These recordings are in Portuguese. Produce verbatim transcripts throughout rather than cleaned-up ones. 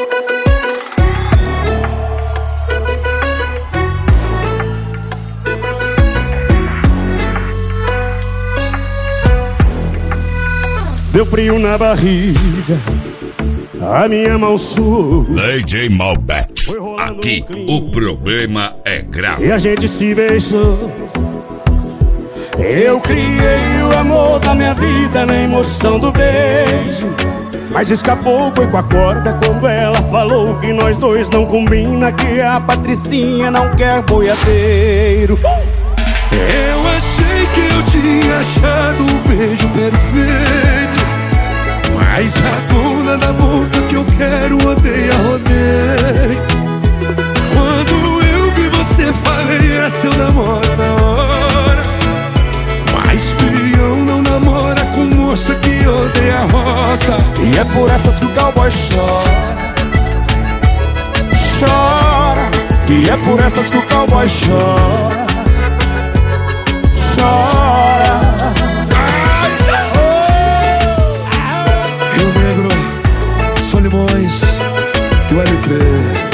Deu frio na barriga, a minha mão suou. D J Malbec, aqui o problema é grave. E a gente se beijou. Eu criei o amor da minha vida na emoção do beijo, mas escapou, foi com a corda quando ela falou que nós dois não combina, que a Patricinha não quer boiadeiro. Eu achei que eu tinha achado o beijo perfeito, mas a dona da boca que eu quero odeia, rodeio. Quando eu vi você falei, essa eu namoro na hora, mas peão não namora com moça que odeia roça. E é por essas que o cowboy chora, chora. E é por essas que o cowboy chora, chora. Rio Negro, Solimões e o L P.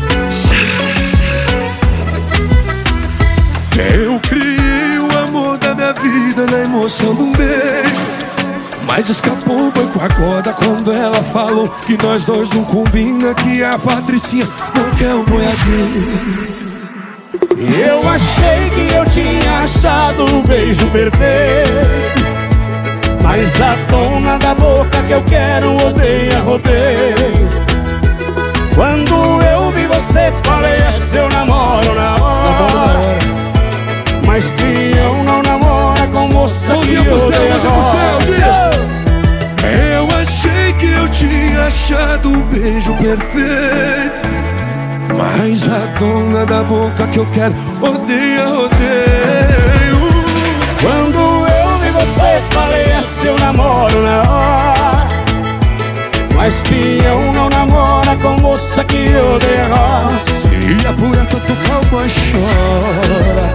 Eu criei o amor da minha vida na emoção de um beijo, mas escapou, foi com a corda quando ela falou que nós dois não combina, que a Patricinha não quer um boiadeiro. Eu achei que eu tinha achado o beijo perfeito, mas a dona da boca que eu quero odeia, rodeio. Quando eu vi você falei, é seu namoro na hora, mas fião não namora com moça que odeia roça. Eu achei que eu tinha achado o beijo perfeito, mas a dona da boca que eu quero odeia, rodeio. Quando eu vi você falei, é seu namoro na hora, mas peão não namora com moça que odeia roça. E é por essas que o cowboy chora,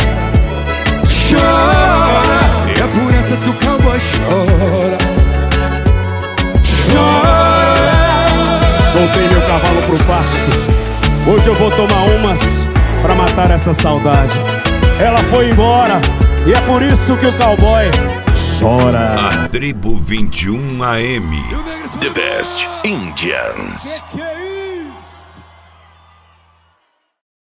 chora. E é por essas que o cowboy chora, chora. Soltei meu cavalo pro pasto, hoje eu vou tomar umas pra matar essa saudade. Ela foi embora e é por isso que o cowboy chora. A Tribo vinte e um A M, The Best Indians.